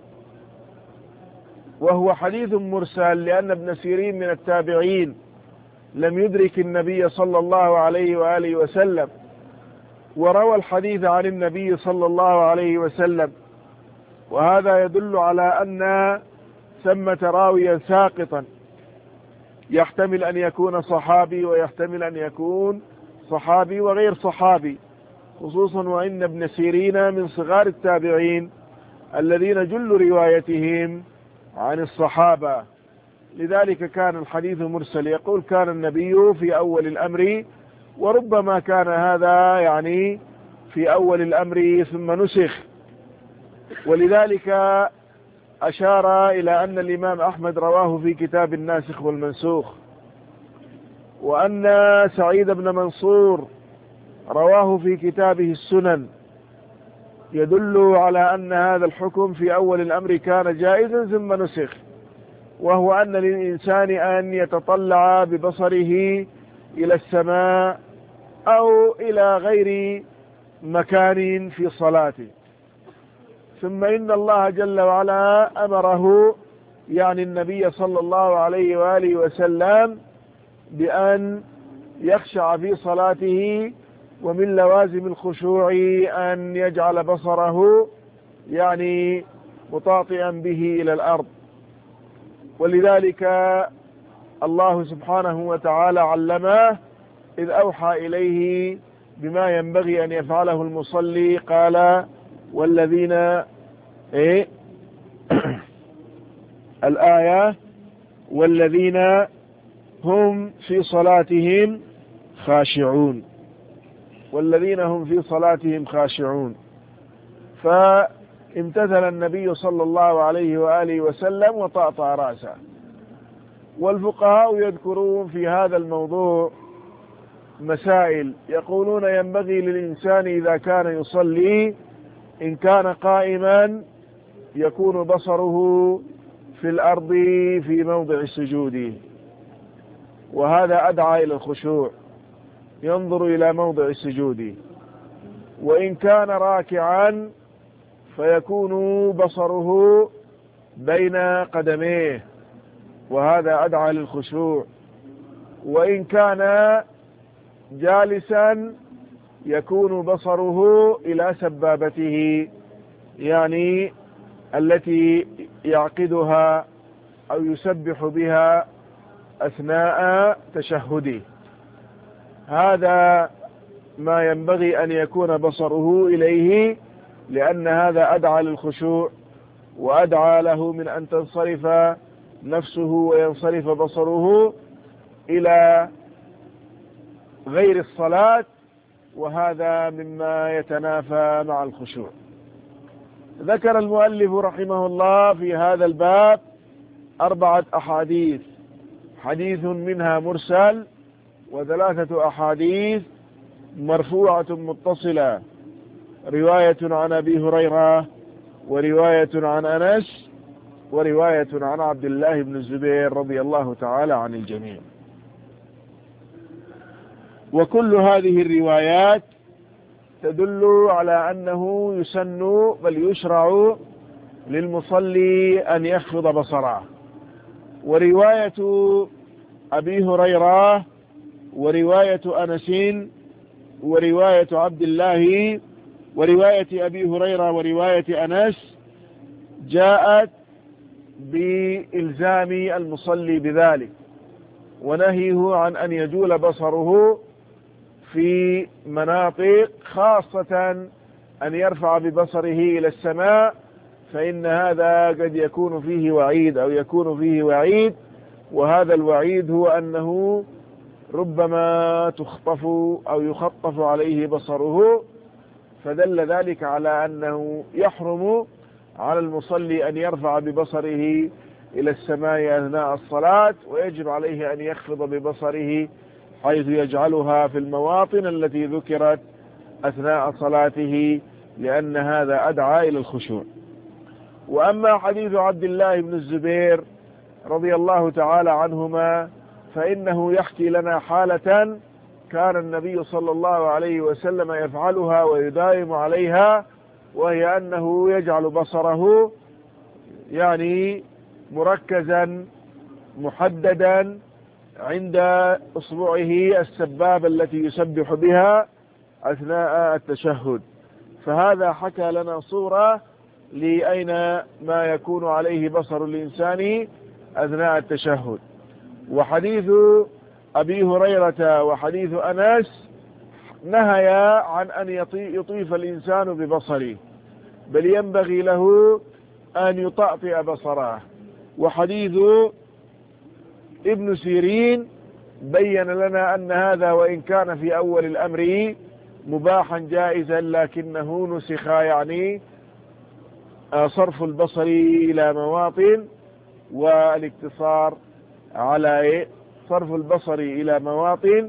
وهو حديث مرسل لأن ابن سيرين من التابعين لم يدرك النبي صلى الله عليه وآله وسلم، وروى الحديث عن النبي صلى الله عليه وسلم، وهذا يدل على أن ثمة راويا ساقطا يحتمل أن يكون صحابي ويحتمل أن يكون صحابي وغير صحابي، خصوصا وإن ابن سيرين من صغار التابعين الذين جل روايتهم عن الصحابة، لذلك كان الحديث مرسل. يقول كان النبي في أول الأمر، وربما كان هذا يعني في أول الأمر ثم نسخ، ولذلك أشار إلى أن الإمام أحمد رواه في كتاب الناسخ والمنسوخ، وأن سعيد بن منصور رواه في كتابه السنن، يدل على أن هذا الحكم في أول الأمر كان جائزا ثم نسخ، وهو أن للإنسان أن يتطلع ببصره إلى السماء أو إلى غير مكان في صلاته. ثم إن الله جل وعلا أمره، يعني النبي صلى الله عليه وآله وسلم، بأن يخشع في صلاته، ومن لوازم الخشوع أن يجعل بصره يعني مطاطئا به إلى الأرض. ولذلك الله سبحانه وتعالى علمه إذ أوحى إليه بما ينبغي أن يفعله المصلي، قال: والذين إيه الآية: والذين هم في صلاتهم خاشعون، والذين هم في صلاتهم خاشعون. فامتثل النبي صلى الله عليه وآله وسلم وطأطأ رأسه. والفقهاء يذكرون في هذا الموضوع مسائل، يقولون ينبغي للإنسان إذا كان يصلي إن كان قائما يكون بصره في الأرض في موضع سجوده، وهذا أدعى إلى الخشوع، ينظر إلى موضع السجود. وإن كان راكعا فيكون بصره بين قدميه، وهذا أدعى للخشوع. وإن كان جالسا يكون بصره إلى سبابته، يعني التي يعقدها أو يسبح بها أثناء تشهده. هذا ما ينبغي أن يكون بصره إليه، لأن هذا أدعى للخشوع وأدعى له من أن تنصرف نفسه وينصرف بصره إلى غير الصلاة، وهذا مما يتنافى مع الخشوع. ذكر المؤلف رحمه الله في هذا الباب أربعة أحاديث، حديث منها مرسل، وثلاثة أحاديث مرفوعة متصلة، رواية عن أبي هريرة، ورواية عن أنس، ورواية عن عبد الله بن الزبير رضي الله تعالى عن الجميع. وكل هذه الروايات تدل على أنه يسن بل يشرع للمصلي أن يخفض بصره. ورواية أبي هريرة ورواية أنس ورواية عبد الله ورواية أبي هريرة ورواية أنس جاءت بإلزام المصلي بذلك، ونهيه عن أن يجول بصره في مناطق، خاصة أن يرفع ببصره إلى السماء، فإن هذا قد يكون فيه وعيد أو يكون فيه وعيد، وهذا الوعيد هو أنه ربما تخطف أو يخطف عليه بصره، فدل ذلك على أنه يحرم على المصلي أن يرفع ببصره إلى السماء أثناء الصلاة، ويجب عليه أن يخفض ببصره حيث يجعلها في المواطن التي ذكرت أثناء صلاته، لأن هذا أدعى إلى الخشوع. وأما حديث عبد الله بن الزبير رضي الله تعالى عنهما فإنه يحكي لنا حالة كان النبي صلى الله عليه وسلم يفعلها ويداوم عليها، وهي أنه يجعل بصره يعني مركزا محددا عند أصبعه السبابة التي يسبح بها أثناء التشهد. فهذا حكى لنا صورة لأين ما يكون عليه بصر الإنسان أثناء التشهد. وحديث أبي هريرة وحديث أنس نهيا عن أن يطيف الإنسان ببصره، بل ينبغي له أن يطأطئ بصره. وحديث ابن سيرين بين لنا أن هذا وإن كان في أول الأمر مباحا جائزا، لكنه نسخ، يعني صرف البصر إلى مواطن والاقتصار على صرف البصر إلى مواطن،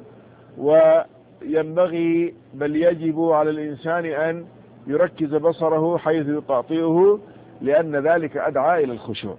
وينبغي بل يجب على الإنسان أن يركز بصره حيث يطأطئه، لأن ذلك أدعى إلى الخشوع.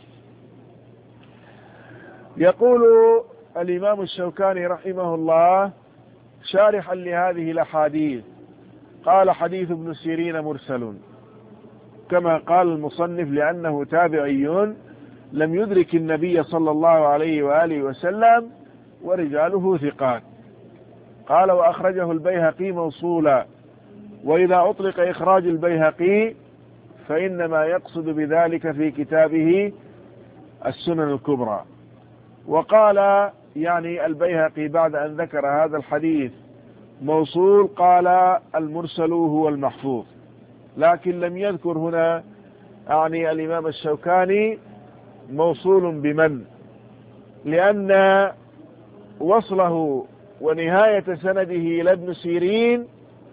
يقول الإمام الشوكاني رحمه الله شارحا لهذه الأحاديث، قال حديث ابن سيرين مرسل كما قال المصنف، لأنه تابعي لم يدرك النبي صلى الله عليه وآله وسلم ورجاله ثقات. قال وأخرجه البيهقي موصولا، وإذا أطلق إخراج البيهقي فإنما يقصد بذلك في كتابه السنن الكبرى. وقال يعني البيهقي بعد أن ذكر هذا الحديث موصول قال المرسل هو المحفوظ، لكن لم يذكر هنا يعني الإمام الشوكاني موصول بمن، لأن وصله ونهاية سنده إلى ابن سيرين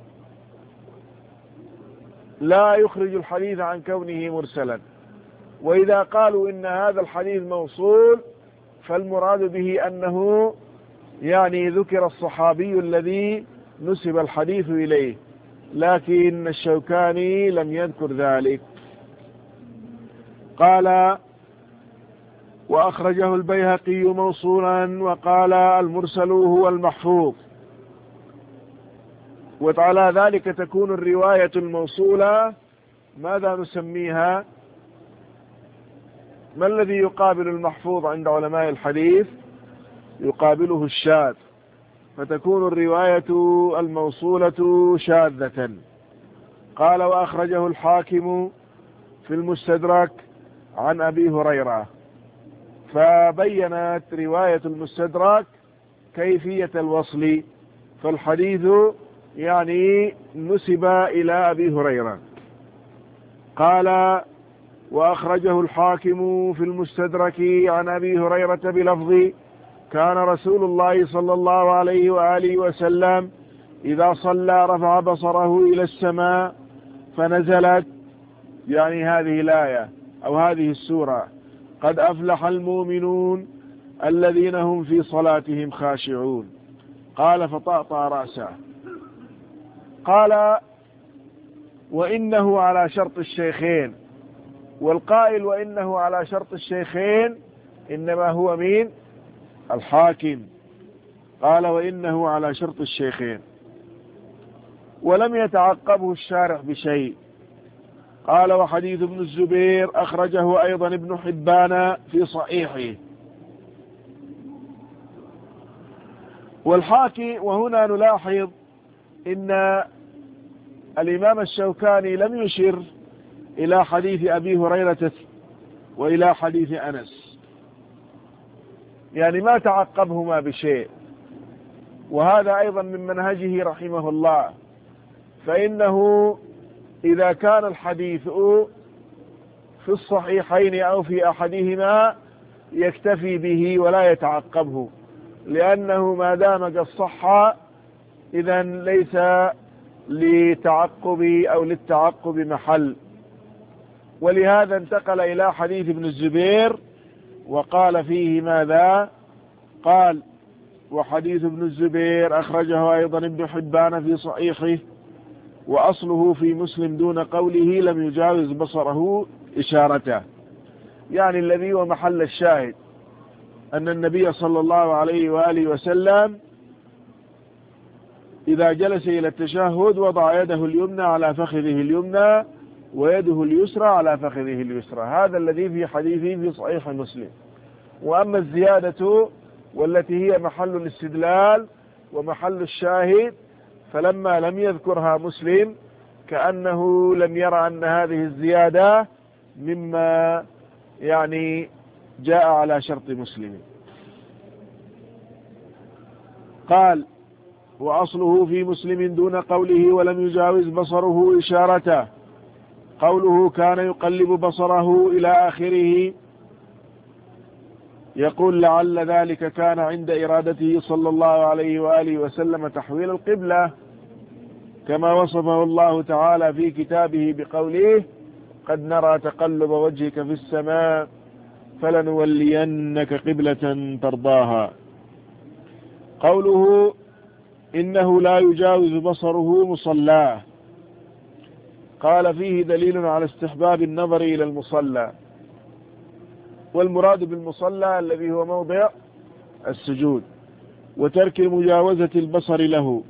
لا يخرج الحديث عن كونه مرسلا. وإذا قالوا إن هذا الحديث موصول فالمراد به أنه يعني ذكر الصحابي الذي نسب الحديث إليه، لكن الشوكاني لم يذكر ذلك. قال وأخرجه البيهقي موصولا وقال المرسل هو المحفوظ. وعلى ذلك تكون الرواية الموصولة ماذا نسميها؟ ما الذي يقابل المحفوظ عند علماء الحديث؟ يقابله الشاذ، فتكون الرواية الموصولة شاذة. قال وأخرجه الحاكم في المستدرك عن أبي هريرة، فبينت رواية المستدرك كيفية الوصل، فالحديث يعني نسب إلى أبي هريرة. قال وأخرجه الحاكم في المستدرك عن أبي هريرة بلفظ كان رسول الله صلى الله عليه وآله وسلم إذا صلى رفع بصره إلى السماء فنزلت، يعني هذه الآية أو هذه السورة: قد أفلح المؤمنون الذين هم في صلاتهم خاشعون. قال فطأطأ رأسه. قال وإنه على شرط الشيخين، والقائل وإنه على شرط الشيخين إنما هو مين؟ الحاكم. قال وإنه على شرط الشيخين، ولم يتعقبه الشارح بشيء. قال وحديث ابن الزبير أخرجه أيضا ابن حبان في صحيحه. والحاكي، وهنا نلاحظ إن الإمام الشوكاني لم يشر إلى حديث أبي هريرة وإلى حديث أنس، يعني ما تعقبهما بشيء، وهذا أيضا من منهجه رحمه الله، فإنه إذا كان الحديث في الصحيحين أو في أحدهما يكتفي به ولا يتعقبه، لأنه ما دام قد صح إذن ليس لتعقب أو للتعقب محل. ولهذا انتقل إلى حديث ابن الزبير وقال فيه ماذا؟ قال وحديث ابن الزبير أخرجه أيضا ابن حبان في صحيحه وأصله في مسلم دون قوله لم يجاوز بصره إشارته، يعني الذي هو محل الشاهد أن النبي صلى الله عليه وآله وسلم إذا جلس إلى التشهد وضع يده اليمنى على فخذه اليمنى ويده اليسرى على فخذه اليسرى، هذا الذي في حديثه في صحيح مسلم. وأما الزيادة والتي هي محل الاستدلال ومحل الشاهد فلما لم يذكرها مسلم كأنه لم يرى أن هذه الزيادة مما يعني جاء على شرط مسلم. قال وأصله في مسلم دون قوله ولم يجاوز بصره إشارته، قوله كان يقلب بصره إلى آخره، يقول لعل ذلك كان عند إرادته صلى الله عليه وآله وسلم تحويل القبلة، كما وصفه الله تعالى في كتابه بقوله قد نرى تقلب وجهك في السماء فلنولينك قبلة ترضاها. قوله إنه لا يجاوز بصره مصلاه، قال فيه دليل على استحباب النظر إلى المصلى، والمراد بالمصلى الذي هو موضع السجود، وترك مجاوزة البصر له.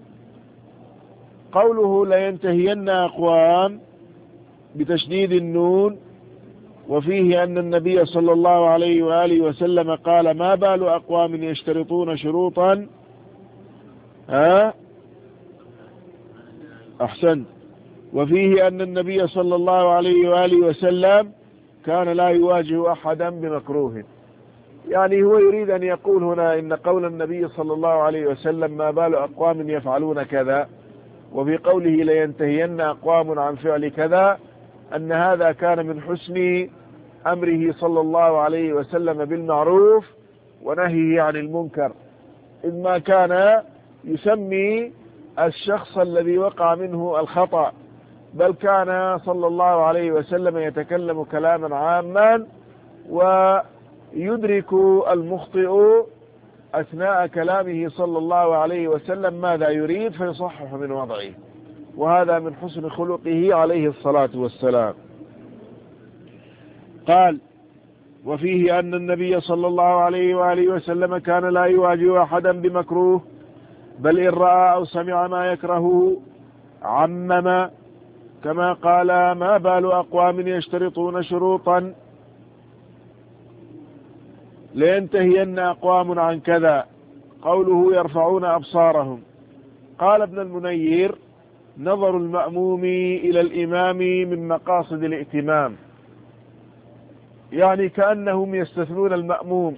قوله لينتهين أقوام بتشديد النون، وفيه أن النبي صلى الله عليه وآله وسلم قال ما بال أقوام يشترطون شروطا ها أحسن، وفيه أن النبي صلى الله عليه وآله وسلم كان لا يواجه أحدا بمكروه، يعني هو يريد أن يقول هنا إن قول النبي صلى الله عليه وسلم ما بال أقوام يفعلون كذا، وفي قوله لينتهين أقوام عن فعل كذا، أن هذا كان من حسن أمره صلى الله عليه وسلم بالمعروف ونهيه عن المنكر، إذ ما كان يسمي الشخص الذي وقع منه الخطأ، بل كان صلى الله عليه وسلم يتكلم كلاما عاما ويدرك المخطئ أثناء كلامه صلى الله عليه وسلم ماذا يريد فيصحح من وضعه، وهذا من حسن خلقه عليه الصلاة والسلام. قال وفيه أن النبي صلى الله عليه وآله وسلم كان لا يواجه أحدا بمكروه، بل إن رأى أو سمع ما يكرهه عمم، كما قال: ما بال أقوام يشترطون شروطا لينتهين أقوام عن كذا. قوله: يرفعون أبصارهم. قال ابن المنير: نظر المأموم إلى الإمام من مقاصد الائتمام، يعني كأنهم يستثنون المأموم،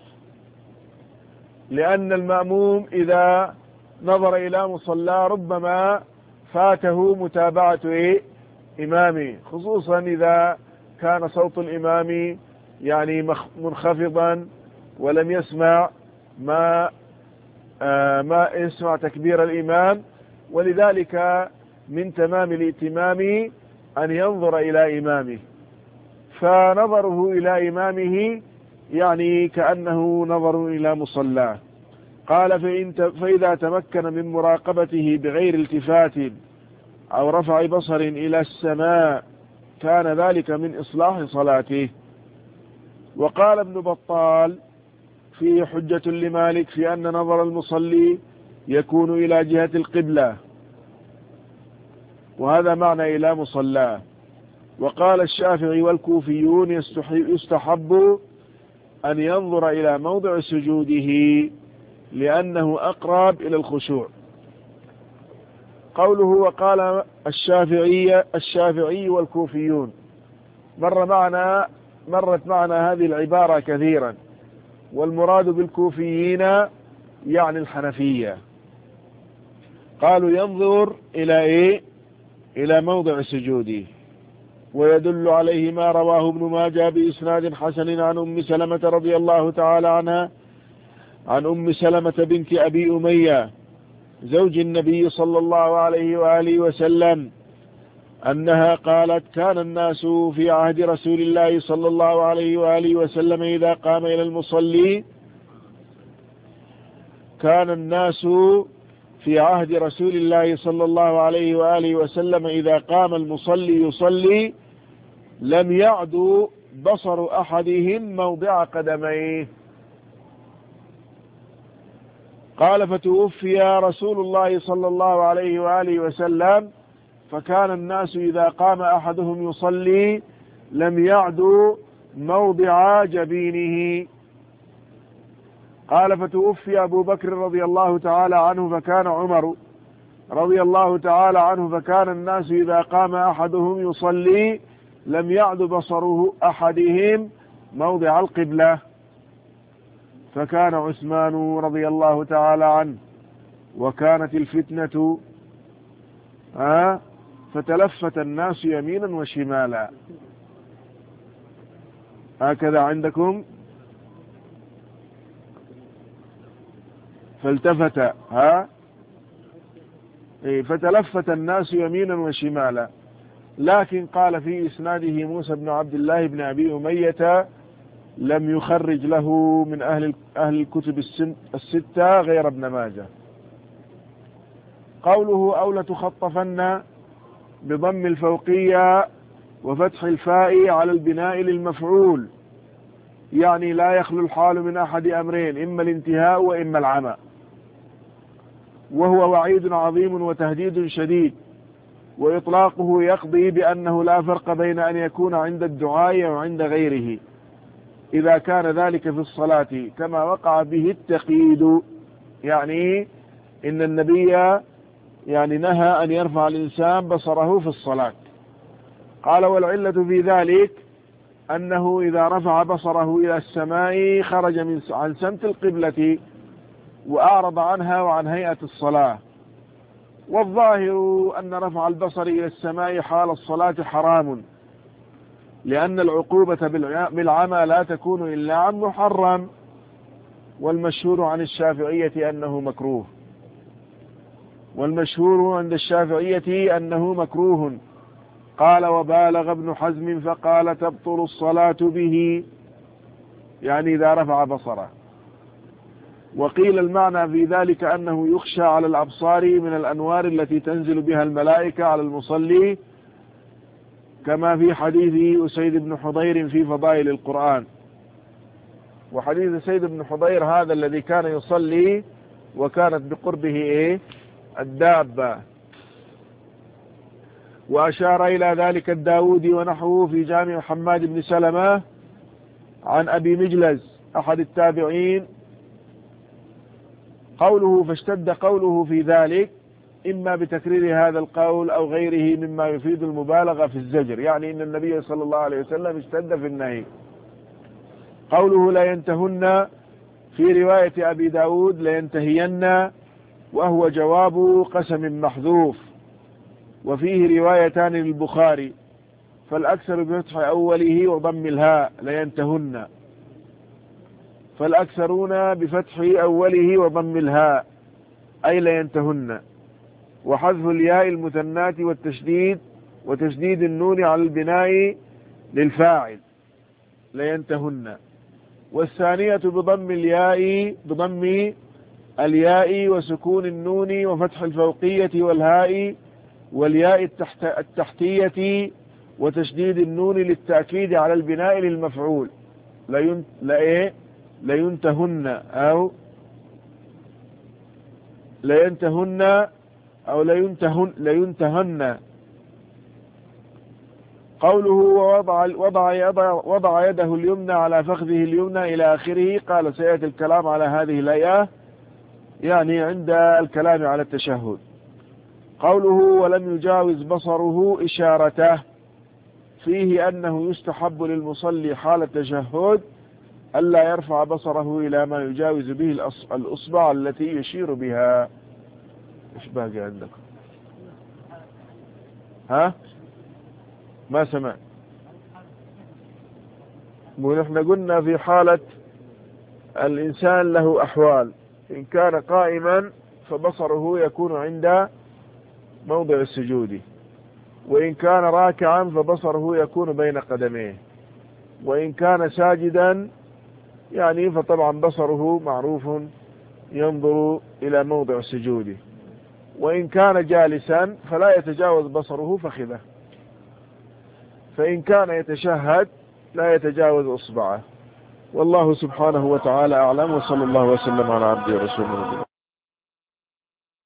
لأن المأموم إذا نظر إلى مصلى ربما فاته متابعة إيه؟ إمامه، خصوصا إذا كان صوت الإمام يعني منخفضا ولم يسمع ما آه ما يسمع تكبير الإمام. ولذلك من تمام الائتمام أن ينظر إلى إمامه، فنظره إلى إمامه يعني كأنه نظر إلى مصلاه. قال: فإذا تمكن من مراقبته بغير التفات أو رفع بصر إلى السماء كان ذلك من إصلاح صلاته. وقال ابن بطال فيه حجة لمالك في أن نظر المصلي يكون إلى جهة القبلة، وهذا معنى إلى مصلاه. وقال الشافعي والكوفيون يستحب أن ينظر إلى موضع سجوده لأنه أقرب إلى الخشوع. قوله: وقال الشافعي الشافعي والكوفيون، مر معنا مرت معنا هذه العبارة كثيرا، والمراد بالكوفيين يعني الحنفية. قالوا ينظر إلى إيه؟ إلى موضع سجوده. ويدل عليه ما رواه ابن ماجه بإسناد حسن عن أم سلمة رضي الله تعالى عنها عن أم سلمة بنت أبي أمية زوج النبي صلى الله عليه وآله وسلم أنها قالت: كان الناس في عهد رسول الله صلى الله عليه وآله وسلم إذا قام إلى المصلي كان الناس في عهد رسول الله صلى الله عليه وآله وسلم إذا قام المصلي يصلي لم يعد بصر أحدهم موضع قدميه. قال: فتوفي رسول الله صلى الله عليه وآله وسلم فكان الناس إذا قام أحدهم يصلي لم يعدوا موضع جبينه. قال: فتوفي أبو بكر رضي الله تعالى عنه فكان عمر رضي الله تعالى عنه فكان الناس إذا قام أحدهم يصلي لم يعد بصره أحدهم موضع القبلة. فكان عثمان رضي الله تعالى عنه وكانت الفتنة ها فتلفت الناس يمينا وشمالا. هكذا عندكم فالتفت ها فتلفت الناس يمينا وشمالا. لكن قال في إسناده موسى بن عبد الله بن أبي أمية لم يخرج له من أهل أهل الكتب الستة غير ابن ماجه. قوله: أو لتخطفن بضم الفوقية وفتح الفاء على البناء للمفعول، يعني لا يخلو الحال من أحد أمرين، إما الانتهاء وإما العمى، وهو وعيد عظيم وتهديد شديد. وإطلاقه يقضي بأنه لا فرق بين أن يكون عند الدعاء وعند غيره إذا كان ذلك في الصلاة، كما وقع به التقييد، يعني إن النبي يعني نهى أن يرفع الإنسان بصره في الصلاة. قال: والعلة في ذلك أنه إذا رفع بصره إلى السماء خرج من عن سمت القبلة وأعرض عنها وعن هيئة الصلاة. والظاهر أن رفع البصر إلى السماء حال الصلاة حرام، لأن العقوبة بالعمى لا تكون إلا عن محرم. والمشهور عن الشافعية أنه مكروه والمشهور عند الشافعية أنه مكروه. قال: وبالغ ابن حزم فقال: تبطل الصلاة به، يعني إذا رفع بصره. وقيل المعنى في ذلك أنه يخشى على الأبصار من الأنوار التي تنزل بها الملائكة على المصلي، كما في حديث أسيد بن حضير في فضائل القرآن. وحديث سيد بن حضير هذا الذي كان يصلي وكانت بقربه إيه الدابة. وأشار إلى ذلك الداودي ونحوه في جامع حماد بن سلمة عن أبي مجلز أحد التابعين قوله فاشتد قوله في ذلك إما بتكرير هذا القول أو غيره مما يفيد المبالغة في الزجر، يعني إن النبي صلى الله عليه وسلم اشتد في النهي. قوله لا ينتهن في رواية أبي داود لا ينتهين، وهو جواب قسم محذوف، وفيه روايتان للبخاري، فالأكثر بفتح أوله وضم الهاء لا ينتهن، فالأكثرون بفتح أوله وضم الهاء أي لا ينتهن، وحذف الياء المثنات والتشديد وتشديد النون على البناء للفاعل لا ينتهن، والثانية بضم الياء بضم الياء وسكون النون وفتح الفوقية والهاء والياء التحت التحتية وتشديد النون للتأكيد على البناء للمفعول لا لا إيه لا ينتهن أو لا ينتهن أو لا ينتهن لا ينتهن. قوله ووضع وضع وضع يده اليمنى على فخذه اليمنى إلى آخره، قال سيأتي الكلام على هذه الآية يعني عند الكلام على التشهد. قوله ولم يجاوز بصره إشارته، فيه أنه يستحب للمصلي حال التشهد ألا يرفع بصره إلى ما يجاوز به الأصبع التي يشير بها. إيش باقي عندكم؟ ها؟ ما سمع. ونحن قلنا في حالة الإنسان له أحوال، إن كان قائما فبصره يكون عند موضع السجود، وإن كان راكعا فبصره يكون بين قدميه، وإن كان ساجدا يعني فطبعا بصره معروف ينظر إلى موضع السجود، وإن كان جالسا فلا يتجاوز بصره فخذه، فإن كان يتشهد لا يتجاوز إصبعه. والله سبحانه وتعالى أعلم، وصلى الله وسلم على عبده ورسوله.